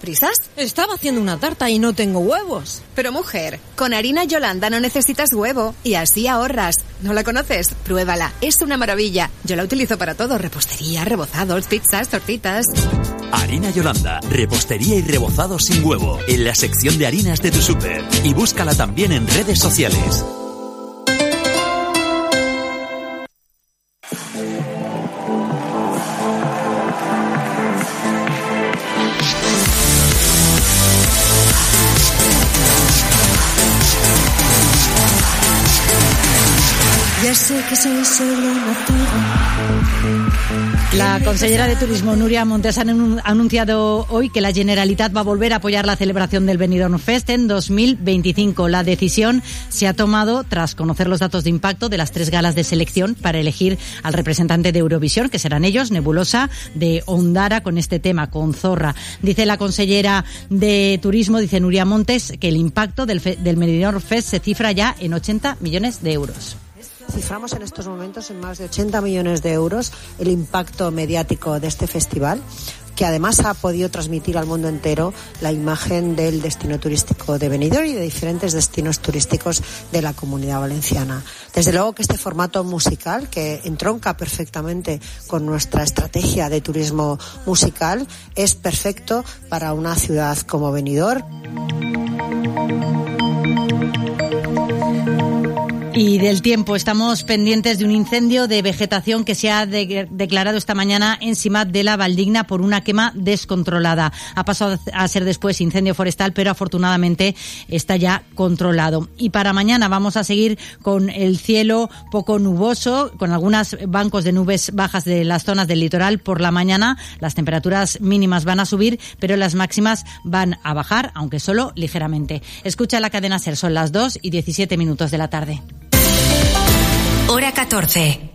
prisas? Estaba haciendo una tarta y no tengo huevos. Pero mujer, con harina Yolanda no necesitas huevo y así ahorras. ¿No la conoces? Pruébala, es una maravilla. Yo la utilizo para todo, repostería, rebozados, pizzas, tortitas. Harina Yolanda, repostería y rebozado sin huevo, en la sección de harinas de tu súper. Y búscala también en redes sociales. Ya sé que soy solo La consellera de Turismo, Núria Montes, ha anunciado hoy que la Generalitat va a volver a apoyar la celebración del Benidorm Fest en 2025. La decisión se ha tomado tras conocer los datos de impacto de las 3 galas de selección para elegir al representante de Eurovisión, que serán ellos, Nebulosa, de Ondara, con este tema, con Zorra. Dice la consellera de Turismo, dice Núria Montes, que el impacto del Benidorm Fest se cifra ya en 80 millones de euros. Ciframos en estos momentos en más de 80 millones de euros el impacto mediático de este festival, que además ha podido transmitir al mundo entero la imagen del destino turístico de Benidorm y de diferentes destinos turísticos de la Comunidad Valenciana. Desde luego que este formato musical, que entronca perfectamente con nuestra estrategia de turismo musical, es perfecto para una ciudad como Benidorm. Y del tiempo, estamos pendientes de un incendio de vegetación que se ha declarado esta mañana en Simat de la Valdigna por una quema descontrolada. Ha pasado a ser después incendio forestal, pero afortunadamente está ya controlado. Y para mañana vamos a seguir con el cielo poco nuboso, con algunos bancos de nubes bajas de las zonas del litoral. Por la mañana las temperaturas mínimas van a subir, pero las máximas van a bajar, aunque solo ligeramente. Escucha la cadena SER, son las 2:17 de la tarde. Hora 14.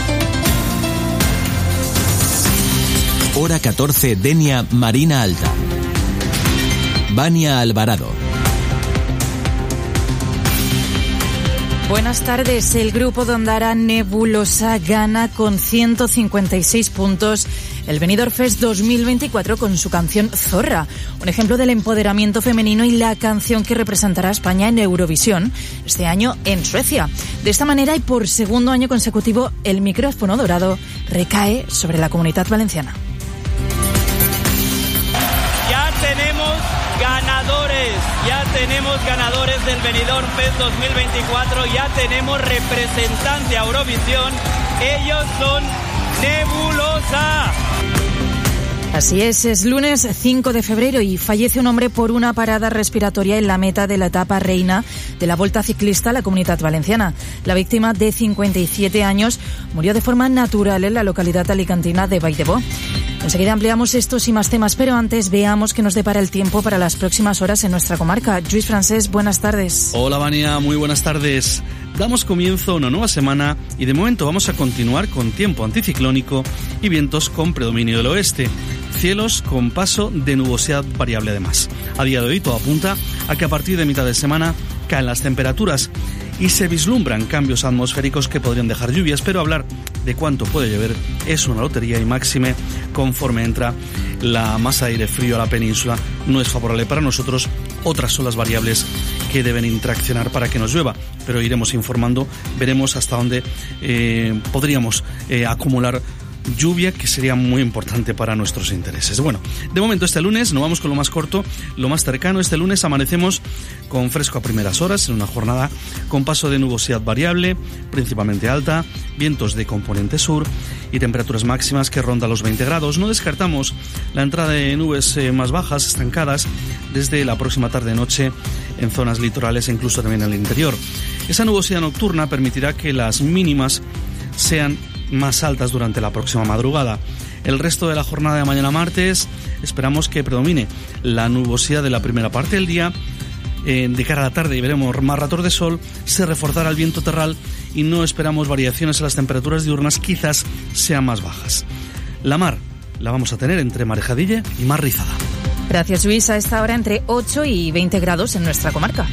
Hora 14, Denia, Marina Alta. Vania Alvarado. Buenas tardes. El grupo de Ondara Nebulosa gana con 156 puntos el Benidorm Fest 2024 con su canción Zorra, un ejemplo del empoderamiento femenino y la canción que representará a España en Eurovisión este año en Suecia. De esta manera y por segundo año consecutivo, el micrófono dorado recae sobre la Comunidad Valenciana. Ya tenemos ganadores del Benidorm Fest 2024, ya tenemos representante a Eurovisión, ellos son Nebulosa. Así es lunes 5 de febrero y fallece un hombre por una parada respiratoria en la meta de la etapa reina de la Volta Ciclista a la Comunidad Valenciana. La víctima, de 57 años, murió de forma natural en la localidad alicantina de Vall-d'Ebo. Enseguida ampliamos estos y más temas, pero antes veamos qué nos depara el tiempo para las próximas horas en nuestra comarca. Lluís Francés, buenas tardes. Hola, Vania, muy buenas tardes. Damos comienzo a una nueva semana y de momento vamos a continuar con tiempo anticiclónico y vientos con predominio del oeste. Cielos con paso de nubosidad variable además. A día de hoy todo apunta a que a partir de mitad de semana caen las temperaturas y se vislumbran cambios atmosféricos que podrían dejar lluvias, pero hablar de cuánto puede llover es una lotería y máxime conforme entra la masa de aire frío a la península no es favorable para nosotros. Otras son las variables que deben interaccionar para que nos llueva, pero iremos informando, veremos hasta dónde podríamos acumular lluvia, que sería muy importante para nuestros intereses. Bueno, de momento este lunes nos vamos con lo más corto, lo más cercano. Este lunes amanecemos con fresco a primeras horas, en una jornada con paso de nubosidad variable, principalmente alta, vientos de componente sur y temperaturas máximas que rondan los 20 grados. No descartamos la entrada de nubes más bajas, estancadas, desde la próxima tarde-noche en zonas litorales e incluso también en el interior. Esa nubosidad nocturna permitirá que las mínimas sean más altas durante la próxima madrugada. El resto de la jornada de mañana martes esperamos que predomine la nubosidad de la primera parte del día. De cara a la tarde y veremos más ratos de sol, se reforzará el viento terral y no esperamos variaciones en las temperaturas diurnas, quizás sean más bajas. La mar la vamos a tener entre marejadilla y mar rizada. Gracias, Luis. A esta hora entre 8 y 20 grados en nuestra comarca.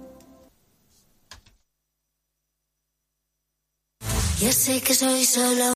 Ya sé que soy solo